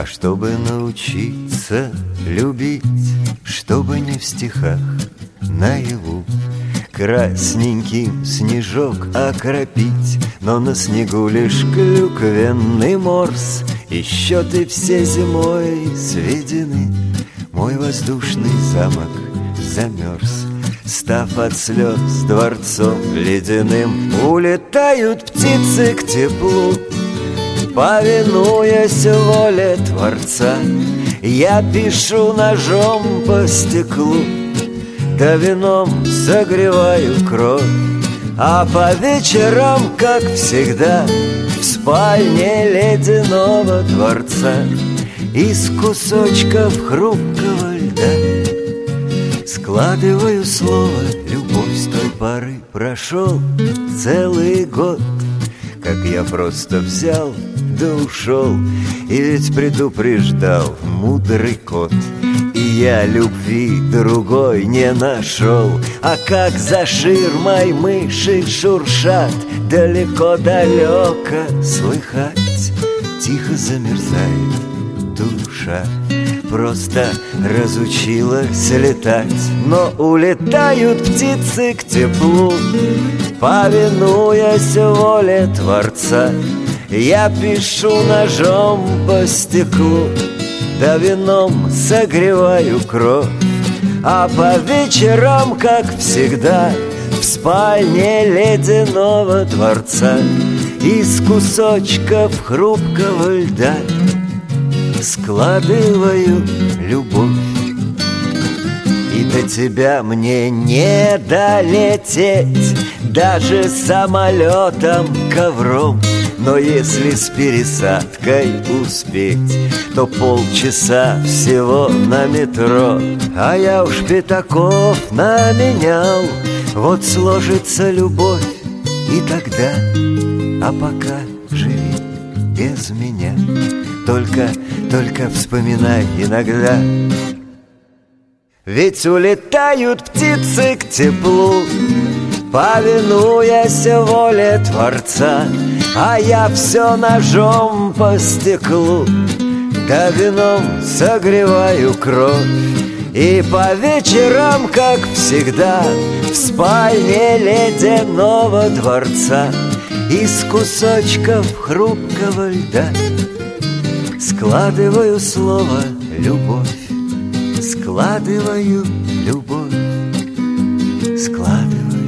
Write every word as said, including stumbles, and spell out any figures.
А чтобы научиться любить, чтобы не в стихах наяву красненьким снежок окропить, но на снегу лишь клюквенный морс, и счеты все зимой сведены. Мой воздушный замок замерз, став от слез дворцом ледяным. Улетают птицы к теплу, повинуясь воле Творца. Я пишу ножом по стеклу, да вином согреваю кровь. А по вечерам, как всегда, в спальне ледяного дворца из кусочков хрупкого льда складываю слово «любовь». С той поры прошел целый год, как я просто взял да ушел. И ведь предупреждал мудрый кот, и я любви другой не нашел. А как за ширмой мыши шуршат, далеко-далеко слыхать, тихо замерзает душа. Просто разучилась летать. Но улетают птицы к теплу, повинуясь воле Творца. Я пишу ножом по стеклу, да вином согреваю кровь. А по вечерам, как всегда, в спальне ледяного дворца из кусочков хрупкого льда складываю любовь. И до тебя мне не долететь даже самолетом, ковром. Но если с пересадкой успеть, то полчаса всего на метро. А я уж пятаков наменял, вот сложится любовь и тогда. А пока живи без меня, только, только вспоминай иногда. Ведь улетают птицы к теплу, повинуясь воле Творца. А я все ножом по стеклу, да вином согреваю кровь. И по вечерам, как всегда, в спальне ледяного дворца из кусочков хрупкого льда складываю слово «любовь». Складываю любовь, складываю.